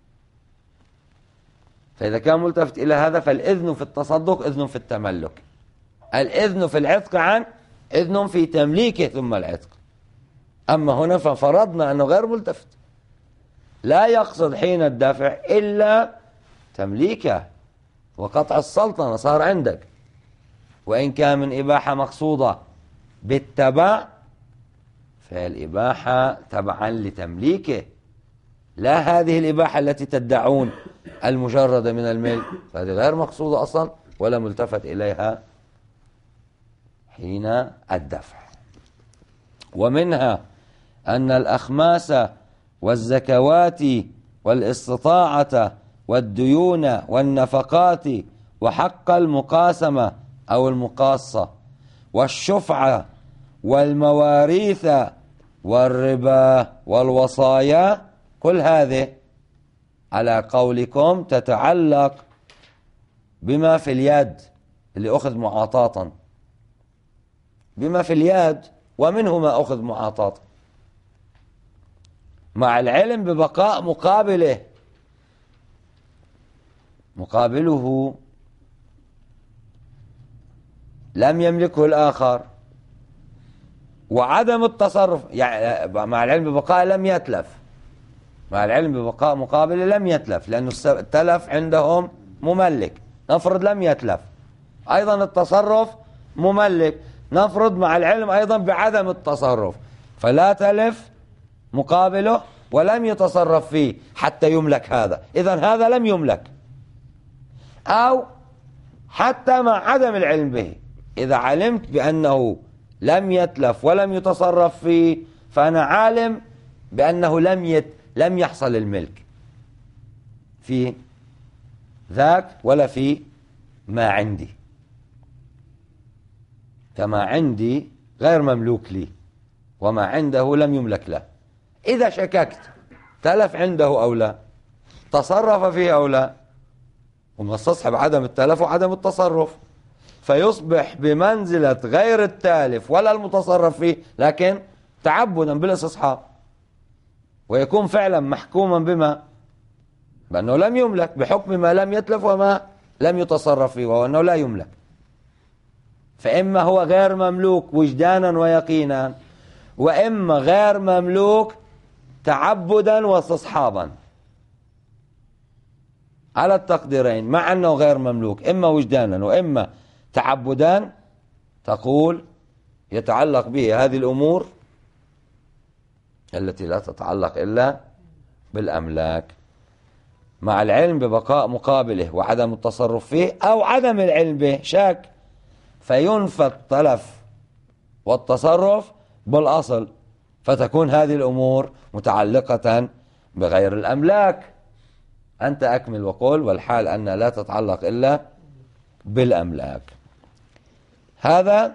فإذا كان ملتفت إلى هذا فالإذن في التصدق إذن في التملك، الإذن في العتق عنه إذن في تمليكه ثم العتق. أما هنا ففرضنا أنه غير ملتفت، لا يقصد حين الدفع إلا تمليكه وقطع السلطنة صار عندك. وإن كان من إباحة مقصودة بالتبع فالإباحة تبعا لتمليكه، لا هذه الإباحة التي تدعون المجردة من الملك، فهذه غير مقصودة أصلا ولا ملتفت إليها حين الدفع. ومنها أن الأخماس والزكوات والاستطاعة والديون والنفقات وحق المقاسمة أو المقاصة والشفعة والمواريث والربا والوصايا، كل هذه على قولكم تتعلق بما في اليد اللي أخذ معاطاة، بما في اليد ومنه ما أخذ معاطاة، مع العلم ببقاء مقابله لم يملكه الآخر، وعدم التصرف، يعني مع العلم ببقاء لم يتلف، مع العلم ببقاء مقابل لم يتلف، لأنه التلف عندهم مملك، نفرض لم يتلف، أيضا التصرف مملك، نفرض مع العلم أيضا بعدم التصرف، فلا تلف مقابله ولم يتصرف فيه حتى يملك هذا، إذن هذا لم يملك. أو حتى مع عدم العلم به، إذا علمت بأنه لم يتلف ولم يتصرف فيه فأنا عالم بأنه لم يحصل الملك في ذاك ولا في ما عندي، فما عندي غير مملوك لي وما عنده لم يملك له. إذا شككت تلف عنده أو لا، تصرف فيه أو لا، ومستصحب عدم التلف وعدم التصرف، فيصبح بمنزلة غير التالف ولا المتصرف فيه، لكن تعبدا بالاستصحاب، ويكون فعلا محكوما بما؟ بأنه لم يملك، بحكم ما لم يتلف وما لم يتصرف فيه، وهو أنه لا يملك. فإما هو غير مملوك وجدانا ويقينا، وإما غير مملوك تعبدا واستصحابا، على التقديرين، مع أنه غير مملوك إما وجدانا وإما تعبدا. تقول يتعلق به هذه الأمور التي لا تتعلق إلا بالأملاك، مع العلم ببقاء مقابله وعدم التصرف فيه، أو عدم العلم به شاك، فينفى التلف والتصرف بالأصل، فتكون هذه الأمور متعلقة بغير الأملاك. أنت أكمل وقل والحال أن لا تتعلق إلا بالأملاك. هذا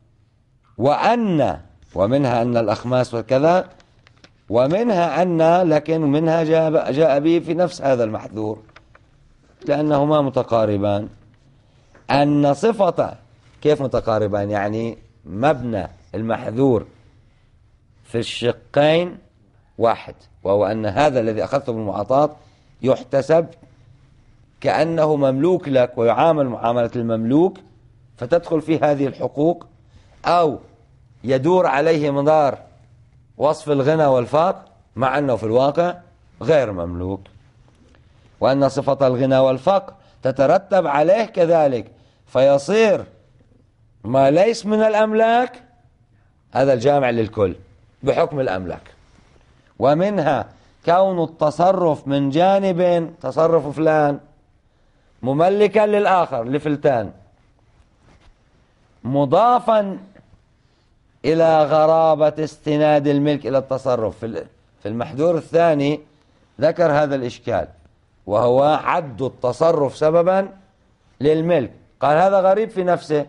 ومنها أن الأخماس وكذا، ومنها أن، لكن منها جاء به في نفس هذا المحذور لأنهما متقاربان، أن صفة، كيف متقاربان؟ يعني مبنى المحذور في الشقين واحد، وهو أن هذا الذي أخذته بالمعاطاة يحتسب كأنه مملوك لك ويعامل معاملة المملوك، فتدخل في هذه الحقوق، أو يدور عليه مدار وصف الغنى والفقر مع أنه في الواقع غير مملوك، وأن صفة الغنى والفقر تترتب عليه كذلك، فيصير ما ليس من الأملاك هذا الجامع للكل بحكم الأملاك. ومنها كون التصرف من جانب، تصرف فلان مملكا للآخر لفلتان، مضافا إلى غرابة استناد الملك إلى التصرف. في المحذور الثاني ذكر هذا الإشكال، وهو عد التصرف سببا للملك، قال هذا غريب في نفسه،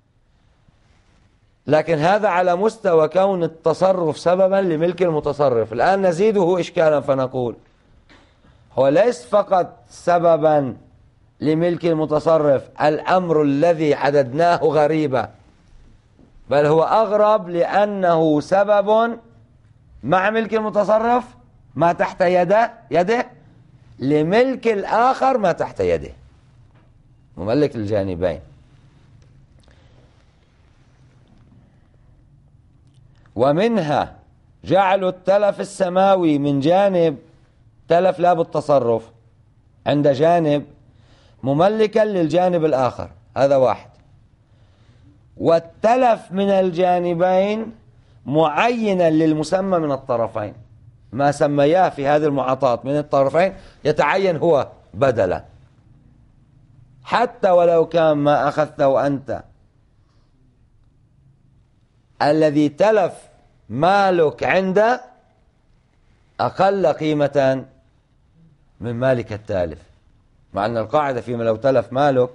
لكن هذا على مستوى كون التصرف سببا لملك المتصرف. الآن نزيده إشكالا فنقول هو ليس فقط سببا لملك المتصرف الأمر الذي عددناه غريبا، بل هو أغرب لأنه سبب مع ملك المتصرف ما تحت يده لملك الآخر ما تحت يده، مملك الجانبين. ومنها جعل التلف السماوي من جانب، تلف لا بالتصرف عند جانب، مملكا للجانب الآخر، هذا واحد. والتلف من الجانبين معينا للمسمى من الطرفين، ما سمياه في هذه المعاطاة من الطرفين يتعين هو بدلا، حتى ولو كان ما أخذته أنت الذي تلف مالك عنده أقل قيمة من مالك التالف، مع أن القاعدة فيما لو تلف مالك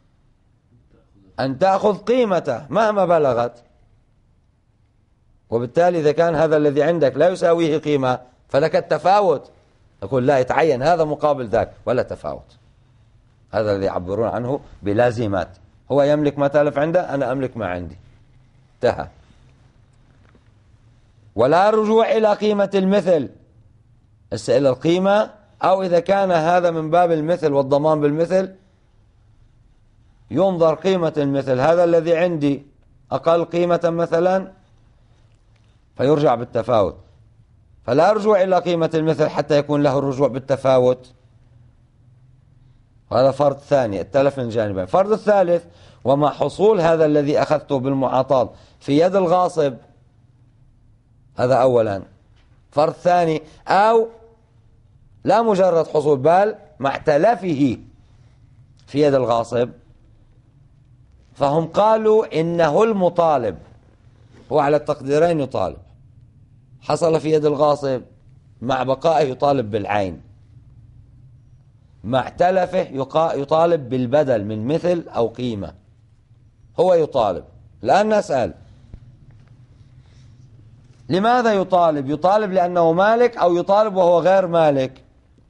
أن تأخذ قيمته مهما بلغت، وبالتالي إذا كان هذا الذي عندك لا يساويه قيمة فلك التفاوت، نقول لا، يتعين هذا مقابل ذاك ولا تفاوت. هذا الذي يعبرون عنه بلازمات، هو يملك ما تلف عنده، أنا أملك ما عندي، انتهى. ولا رجوع إلى قيمة المثل، إلى القيمة، أو إذا كان هذا من باب المثل والضمان بالمثل ينظر قيمة المثل، هذا الذي عندي أقل قيمة مثلا فيرجع بالتفاوت، فلا رجوع إلى قيمة المثل حتى يكون له الرجوع بالتفاوت. وهذا فرض ثاني، التلف من جانبين. فرض الثالث، وما حصول هذا الذي أخذته بالمعاطاة في يد الغاصب، هذا أولا. فرض ثاني، أو لا مجرد حصول بل مع تلفه في يد الغاصب، فهم قالوا إنه المطالب، هو على التقديرين يطالب، حصل في يد الغاصب مع بقائه يطالب بالعين، مع تلفه يطالب بالبدل من مثل أو قيمة، هو يطالب. الآن نسأل لماذا يطالب؟ يطالب لأنه مالك أو يطالب وهو غير مالك؟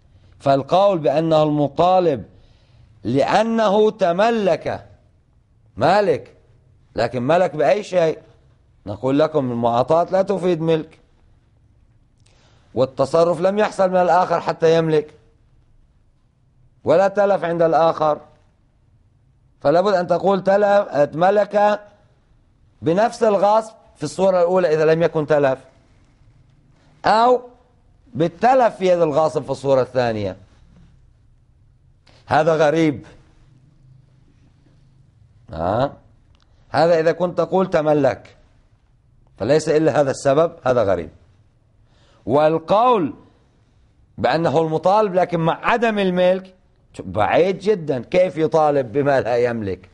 فالقول بأنه المطالب لأنه تملك مالك، لكن ملك بأي شيء؟ نقول لكم المعاطاة لا تفيد ملك، والتصرف لم يحصل من الآخر حتى يملك، ولا تلف عند الآخر، فلا بد أن تقول تلف ملك بنفس الغصب في الصورة الأولى إذا لم يكن تلف، أو بالتلف في يد الغاصب في الصورة الثانية. هذا غريب. هذا إذا كنت تقول تملك، فليس إلا هذا السبب، هذا غريب. والقول بأنه المطالب لكن مع عدم الملك بعيد جدا. كيف يطالب بما لا يملك؟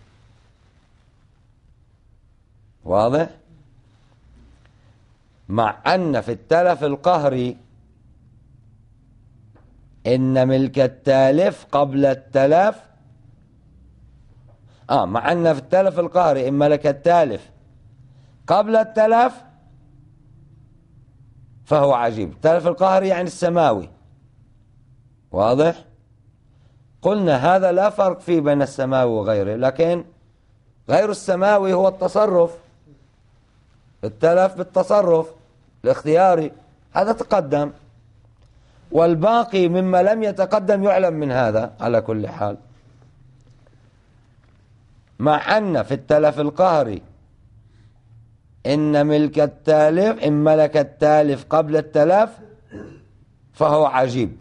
واضح؟ مع أن في التلف القهري إن ملك التالف قبل التلف، مع أن في التلف القهري إن ملك التالف قبل التلف فهو عجيب. التلف القهري يعني السماوي. واضح؟ قلنا هذا لا فرق فيه بين السماوي وغيره، لكن غير السماوي هو التصرف، التلف بالتصرف الاختياري، هذا تقدم، والباقي مما لم يتقدم يعلم من هذا على كل حال. مع أن في التلف القهري إن ملك التالف إن ملك التالف قبل التلف فهو عجيب.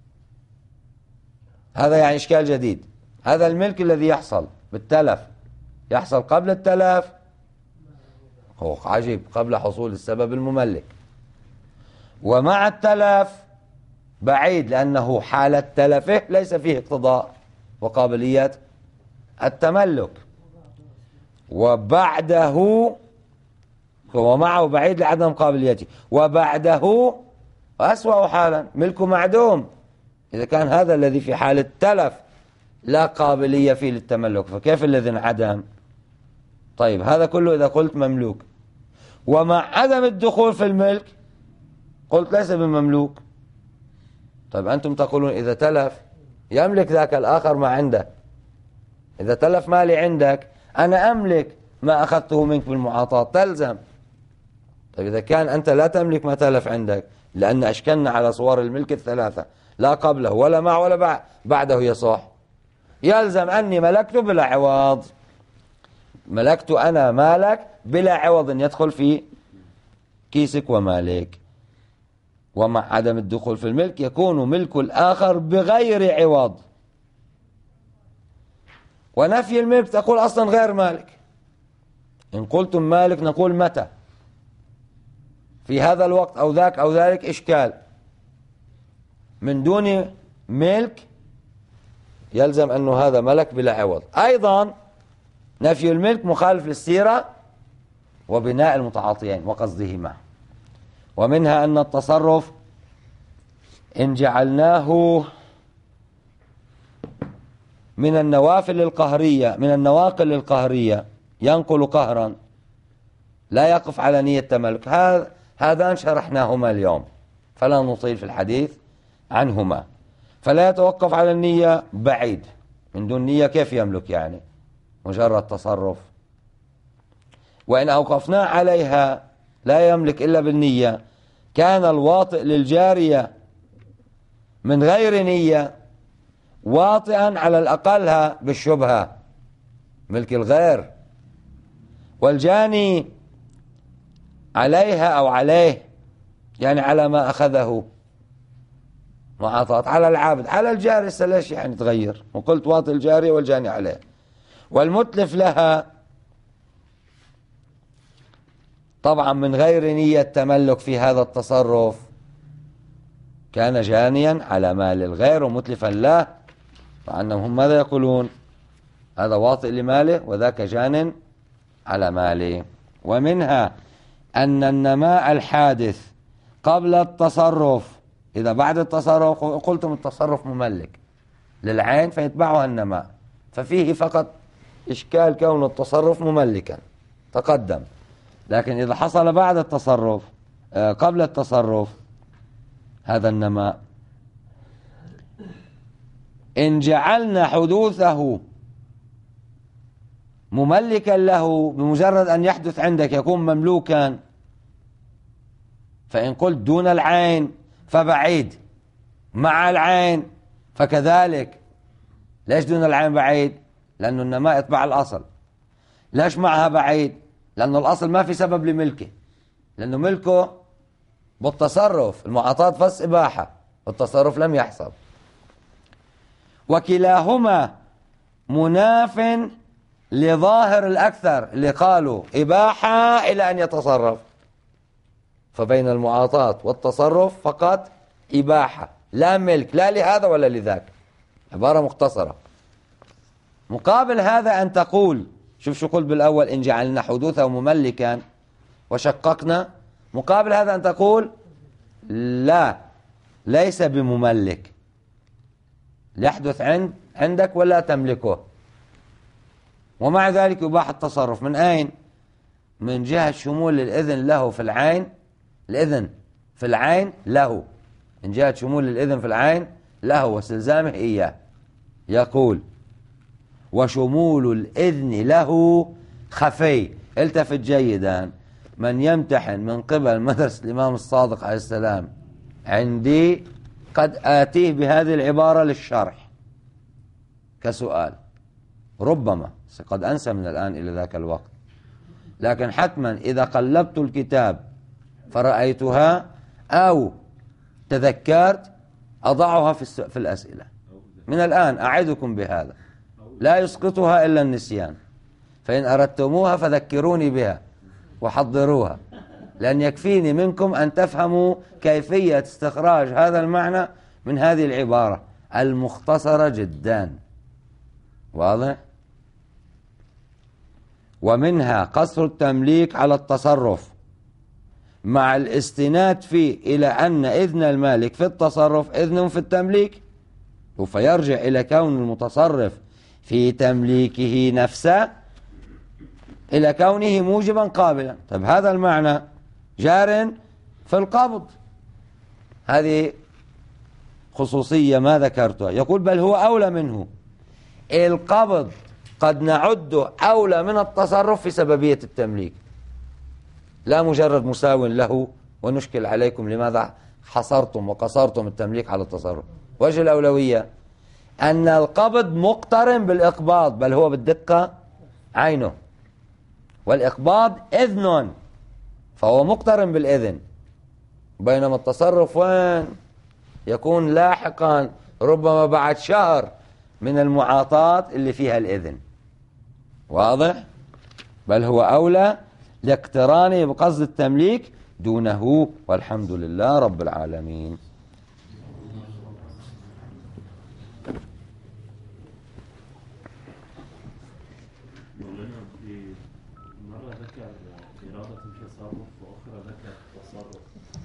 هذا يعني إشكال جديد. هذا الملك الذي يحصل بالتلف يحصل قبل التلف، هو عجيب قبل حصول السبب المملك. ومع التلف بعيد، لأنه حالة تلفه ليس فيه اقتضاء وقابلية التملك. وبعده، ومعه بعيد لعدم قابليته. وبعده أسوأ حالا ملك معدوم، إذا كان هذا الذي في حالة التلف لا قابلية فيه للتملك، فكيف الذي انعدم؟ طيب هذا كله إذا قلت مملوك. ومع عدم الدخول في الملك قلت ليس بمملوك. طيب أنتم تقولون إذا تلف يملك ذاك الآخر ما عنده. إذا تلف مالي عندك أنا أملك ما أخذته منك بالمعاطاة، تلزم. طيب إذا كان أنت لا تملك ما تلف عندك، لأن أشكلنا على صور الملك الثلاثة، لا قبله ولا معه ولا بعده يصح، يلزم أني ملكت بلا عوض. ملكت أنا مالك بلا عوض يدخل في كيسك ومالك. ومع عدم الدخول في الملك يكون ملك الآخر بغير عوض. ونفي الملك تقول أصلا غير مالك. إن قلتم مالك نقول متى، في هذا الوقت أو ذاك أو ذلك إشكال. من دون ملك يلزم أنه هذا ملك بلا عوض. أيضا نفي الملك مخالف للسيرة وبناء المتعاطيين وقصدهما. ومنها أن التصرف إن جعلناه من النوافل القهرية، من النواقل القهرية ينقل قهرا، لا يقف على نية تملك. هذان شرحناهما اليوم فلا نطيل في الحديث عنهما. فلا يتوقف على النية بعيد، من دون نية كيف يملك؟ يعني مجرد تصرف. وإن أوقفنا عليها لا يملك إلا بالنية، كان الواطئ للجارية من غير نية واطئا على الأقلها بالشبهة، ملك الغير. والجاني عليها أو عليه، يعني على ما أخذه معاطاة، على العابد، على الجاري ليش يعني تغير؟ وقلت واطئ الجارية والجاني عليه. والمتلف لها طبعا من غير نية تملك في هذا التصرف، كان جانيا على مال الغير ومتلفا له، فأنهم ماذا يقولون؟ هذا واطئ لماله وذاك جان على ماله. ومنها أن النماء الحادث قبل التصرف، إذا بعد التصرف قلتم التصرف مملك للعين فيتبعها النماء، ففيه فقط إشكال كون التصرف مملكا تقدم. لكن إذا حصل بعد التصرف قبل التصرف هذا النماء، إن جعلنا حدوثه مملكا له بمجرد أن يحدث عندك يكون مملوكا. فإن قلت دون العين فبعيد، مع العين فكذلك. ليش دون العين بعيد؟ لأنه النماء يتبع الأصل. ليش معها بعيد؟ لأنه الأصل ما في سبب لملكه، لأنه ملكه بالتصرف، المعاطاة فس إباحة، التصرف لم يحصل. وكلاهما مناف لظاهر الأكثر اللي قالوا إباحة إلى أن يتصرف. فبين المعاطاة والتصرف فقط إباحة، لا ملك، لا لهذا ولا لذاك. عبارة مختصرة. مقابل هذا أن تقول، شوف شو قلت بالأول، إن جعلنا حدوثه مملكا وشققنا. مقابل هذا أن تقول لا، ليس بمملك، يحدث عندك ولا تملكه. ومع ذلك يباح التصرف. من أين؟ من جهة شمول الإذن له في العين، الإذن في العين له، من جهة شمول الإذن في العين له واستلزامه إياه. يقول وشمول الإذن له خفي. التفت جيدا، من يمتحن من قبل مدرسة الإمام الصادق عليه السلام عندي قد آتيه بهذه العبارة للشرح كسؤال، ربما قد أنسى من الآن إلى ذاك الوقت، لكن حتما إذا قلبت الكتاب فرأيتها أو تذكرت أضعها في الأسئلة من الآن. أعدكم بهذا، لا يسقطها إلا النسيان. فإن أردتموها فذكروني بها وحضروها، لأن يكفيني منكم أن تفهموا كيفية استخراج هذا المعنى من هذه العبارة المختصرة جدا. واضح؟ ومنها قصر التمليك على التصرف مع الاستناد فيه إلى أن إذن المالك في التصرف إذن في التمليك، فيرجع إلى كون المتصرف في تمليكه نفسه إلى كونه موجبا قابلا. طيب هذا المعنى جار في القبض، هذه خصوصية ما ذكرتها. يقول بل هو أولى منه. القبض قد نعده أولى من التصرف في سببية التمليك، لا مجرد مساو له. ونشكل عليكم لماذا حصرتم وقصرتم التمليك على التصرف. وجه الأولوية أن القبض مقترن بالإقباض، بل هو بالدقة عينه، والإقباض إذن فهو مقترن بالإذن، بينما التصرف وين يكون لاحقا ربما بعد شهر من المعاطاة اللي فيها الإذن. واضح؟ بل هو أولى لاقترانه بقصد التمليك دونه، والحمد لله رب العالمين. مرة ذكر إرادة التصرف وأخرى ذكر التصرف.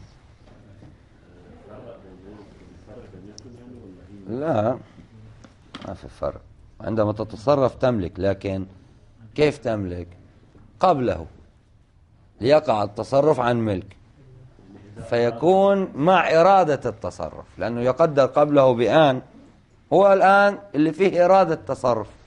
فرق بينهم يعني ولا هي؟ لا، ما في فرق. عندما تتصرف تملك، لكن كيف تملك؟ قبله ليقع التصرف عن ملك، فيكون مع إرادة التصرف، لأنه يقدر قبله بآن، هو الآن اللي فيه إرادة تصرف.